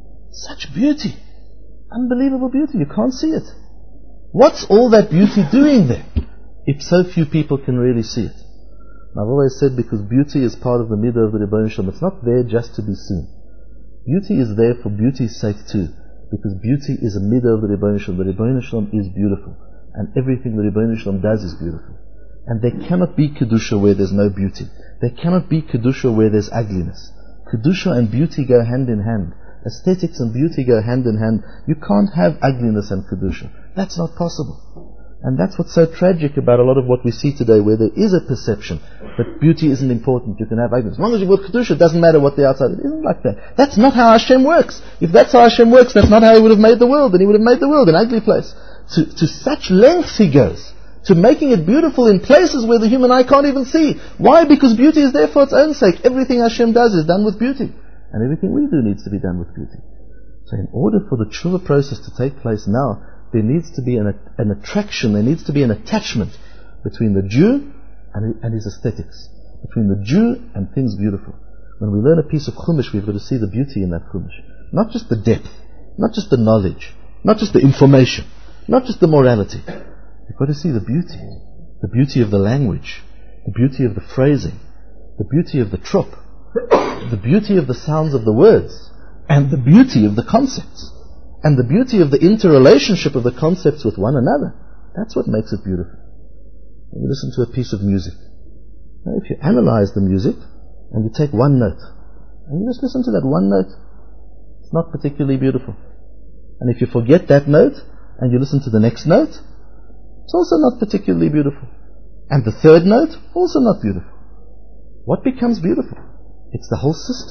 Such beauty. Unbelievable beauty. You can't see it. What's all that beauty doing there if so few people can really see it? And I've always said, because beauty is part of the midah of the Rebbeinu Shalom, it's not there just to be seen. Beauty is there for beauty's sake too, because beauty is a midah of the Rebbeinu Shalom. The Rebbeinu Shalom is beautiful, and everything the Rebbeinu Shalom does is beautiful. And there cannot be Kedusha where there's no beauty. There cannot be Kedusha where there's ugliness. Kedusha and beauty go hand in hand. Aesthetics and beauty go hand in hand. You can't have ugliness and Kedusha. That's not possible. And that's what's so tragic about a lot of what we see today, where there is a perception that beauty isn't important, you can have ugliness. As long as you've got Kedusha, it doesn't matter what the outside is. It isn't like that. That's not how Hashem works. If that's how Hashem works, that's not how He would have made the world. Then He would have made the world an ugly place. To such lengths He goes, to making it beautiful in places where the human eye can't even see. Why? Because beauty is there for its own sake. Everything Hashem does is done with beauty. And everything we do needs to be done with beauty. So in order for the tshuva process to take place now, there needs to be an attraction, there needs to be an attachment between the Jew and his aesthetics. Between the Jew and things beautiful. When we learn a piece of Chumash, we've got to see the beauty in that Chumash. Not just the depth, not just the knowledge, not just the information, not just the morality. You've got to see the beauty of the language, the beauty of the phrasing, the beauty of the trop, the beauty of the sounds of the words, and the beauty of the concepts, and the beauty of the interrelationship of the concepts with one another. That's what makes it beautiful. When you listen to a piece of music, now if you analyze the music, and you take one note, and you just listen to that one note, it's not particularly beautiful. And if you forget that note, and you listen to the next note, it's also not particularly beautiful. And the third note, also not beautiful. What becomes beautiful? It's the whole system.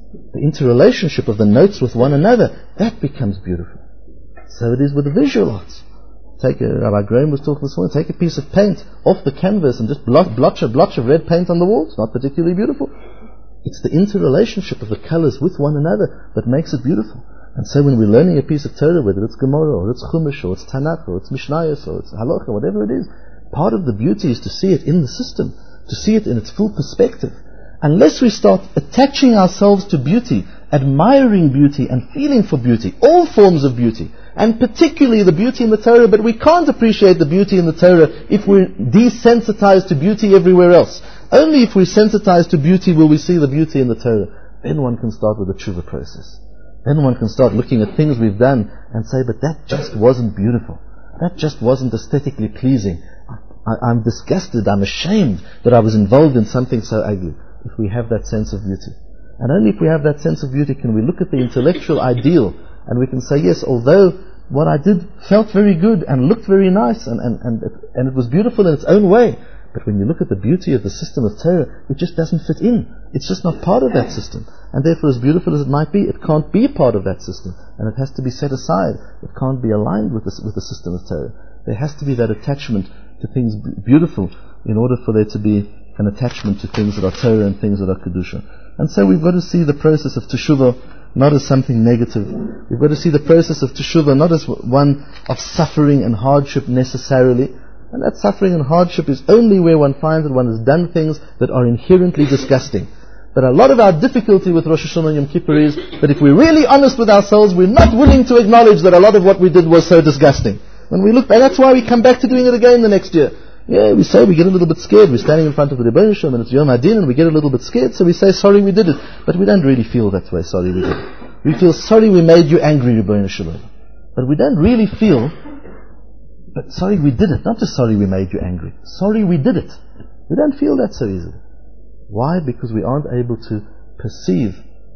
the interrelationship of the notes with one another, that becomes beautiful. So it is with the visual arts. Rabbi Graham was talking this morning, take a piece of paint off the canvas and just blotch of red paint on the wall. It's not particularly beautiful. It's the interrelationship of the colors with one another that makes it beautiful. And so when we're learning a piece of Torah, whether it's Gemara, or it's Chumash, or it's Tanakh, or it's Mishnayos, or it's Halacha, whatever it is, part of the beauty is to see it in the system, to see it in its full perspective. Unless we start attaching ourselves to beauty, admiring beauty and feeling for beauty, all forms of beauty, and particularly the beauty in the Torah, but we can't appreciate the beauty in the Torah if we're desensitized to beauty everywhere else. Only if we're sensitized to beauty will we see the beauty in the Torah. Then one can start with the tshuva process. Then one can start looking at things we've done and say, but that just wasn't beautiful. That just wasn't aesthetically pleasing. I'm disgusted, I'm ashamed that I was involved in something so ugly. If we have that sense of beauty. And only if we have that sense of beauty can we look at the intellectual ideal and we can say, yes, although what I did felt very good and looked very nice and it was beautiful in its own way, but when you look at the beauty of the system of Torah, it just doesn't fit in. It's just not part of that system. And therefore, as beautiful as it might be, it can't be part of that system. And it has to be set aside. It can't be aligned with the system of Torah. There has to be that attachment to things beautiful in order for there to be an attachment to things that are Torah and things that are Kedusha. And so we've got to see the process of Teshuvah not as something negative. We've got to see the process of Teshuvah not as one of suffering and hardship necessarily. And that suffering and hardship is only where one finds that one has done things that are inherently disgusting. But a lot of our difficulty with Rosh Hashanah and Yom Kippur is that if we're really honest with ourselves, we're not willing to acknowledge that a lot of what we did was so disgusting. When we look back, that's why we come back to doing it again the next year. Yeah, we say we get a little bit scared. We're standing in front of the Rebbeinu Shalom and it's Yom Hadin and we get a little bit scared, so we say, sorry we did it. But we don't really feel that way, sorry we did it. We feel, sorry we made you angry, Rebbeinu Shalom. But we don't really feel, but sorry we did it. Not just sorry we made you angry. Sorry we did it. We don't feel that so easily. Why? Because we aren't able to perceive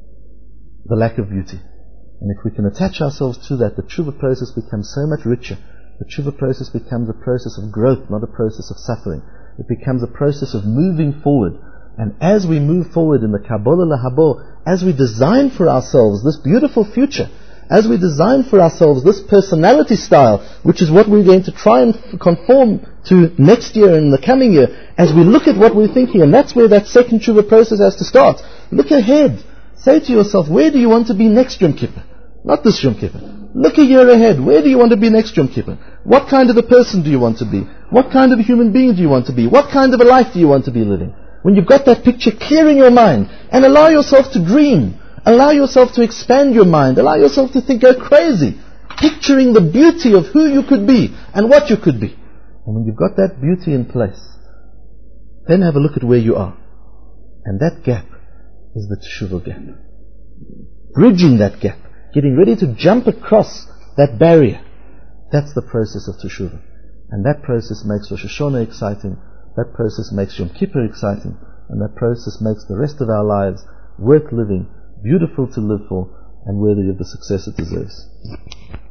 the lack of beauty. And if we can attach ourselves to that, the tshuva process becomes so much richer. The tshuva process becomes a process of growth, not a process of suffering. It becomes a process of moving forward. And as we move forward in the Kabbalah Lahabo, as we design for ourselves this beautiful future, as we design for ourselves this personality style, which is what we're going to try and conform to next year and the coming year, as we look at what we're thinking, and that's where that second tshuva process has to start. Look ahead. Say to yourself, where do you want to be next Yom Kippur? Not this Yom Kippur. Look a year ahead. Where do you want to be next Yom Kippur? What kind of a person do you want to be? What kind of a human being do you want to be? What kind of a life do you want to be living? When you've got that picture clear in your mind, and allow yourself to dream, allow yourself to expand your mind, allow yourself to think, go crazy, picturing the beauty of who you could be and what you could be. And when you've got that beauty in place, then have a look at where you are. And that gap is the Teshuvah gap. Bridging that gap, getting ready to jump across that barrier, that's the process of Teshuvah. And that process makes Rosh Hashanah exciting, that process makes Yom Kippur exciting, and that process makes the rest of our lives worth living, beautiful to live for, and worthy of the success it deserves.